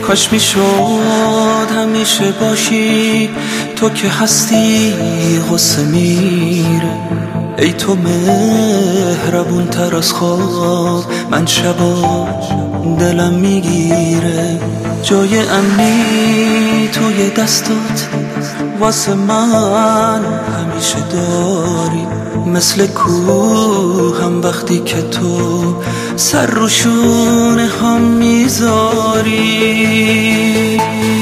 کاش میشد همیشه باشی، تو که هستی غصه میره. ای تو مهربون تر از خواب، من شبا دلم میگیره. جای امنی توی دستات واسه من همیشه داری، مثل کوه هم وقتی که تو سر رو شونه هم میذاری.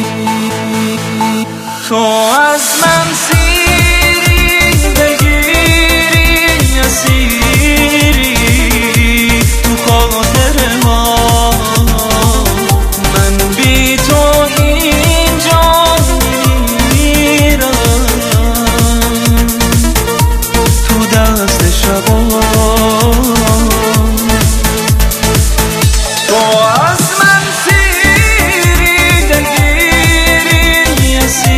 تو از من سیری بگیری اسیری تو خاطر ما، من بی تو اینجا میمیرم تو دست شبا. تو از من سیری دلگیری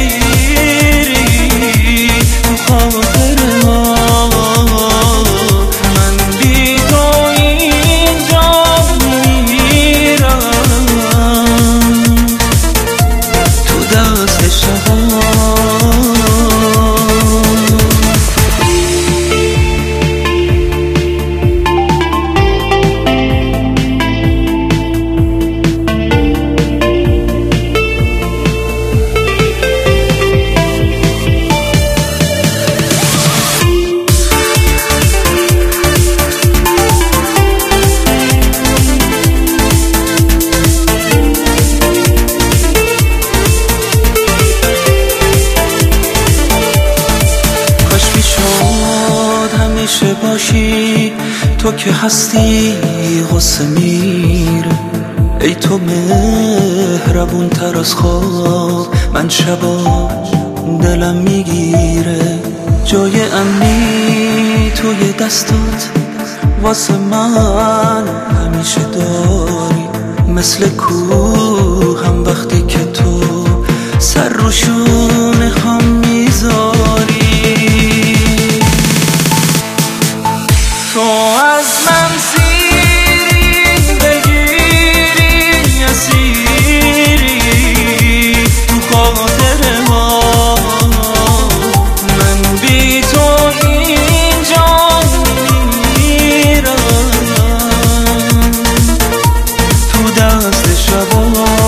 اسیری تو خاطر ما، من بی تو اینجا میمیرم تو دست شبا. همیشه باشی، تو که هستی غصه میره. ای تو مهربون تر از خواب، من شبا دلم میگیره. جای امنی توی دستات واسه من همیشه داری، مثل کوه هم وقتی که تو سر رو شونه هم میذاری. تو از من سیری بگیری اسیری تو خاطر ما، من بی تو اینجا میمیرم تو دست شبا.